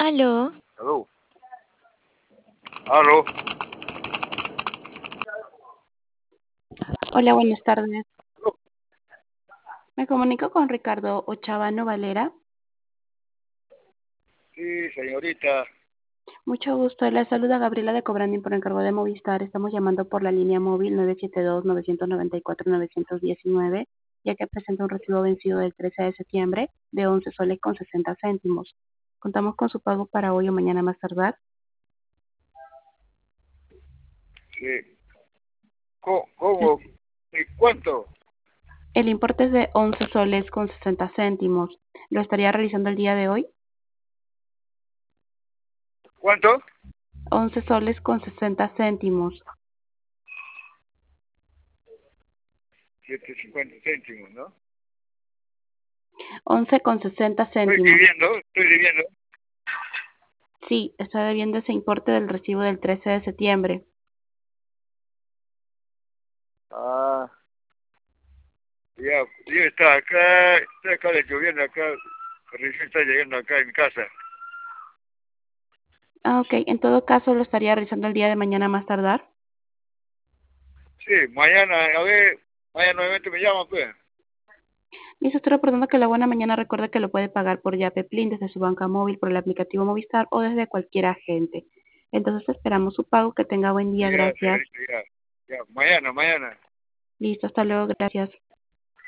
Aló, Aló. Aló. Hola, buenas tardes. Aló. Me comunico con Ricardo Ochavano Valera. Sí, señorita. Mucho gusto. La saluda Gabriela de Cobrandín por encargo de Movistar. Estamos llamando por la línea móvil 972-994-919, ya que presenta un recibo vencido del 13 de septiembre de 11 soles con 60 céntimos. Contamos con su pago para hoy o mañana más tardar. Sí. ¿Cómo? ¿Y cuánto? El importe es de 11 soles con 60 céntimos. ¿Lo estaría realizando el día de hoy? ¿Cuánto? 11 soles con 60 céntimos. 7,50 céntimos, ¿no? 11 con 60 Estoy céntimos. viviendo. Sí, está debiendo ese importe del recibo del 13 de septiembre. Ah, ya, yo estoy acá lloviendo acá, recién está llegando acá en mi casa. Ah, ok. En todo caso, lo estaría realizando el día de mañana más tardar. Sí, mañana, a ver, mañana nuevamente me llaman, pues. Listo, estoy recordando que la buena mañana recuerda que lo puede pagar por Yape Plin desde su banca móvil, por el aplicativo Movistar o desde cualquier agente. Entonces esperamos su pago. Que tenga buen día. Ya, Gracias. señorita, ya. Ya, mañana. Listo, hasta luego. Gracias.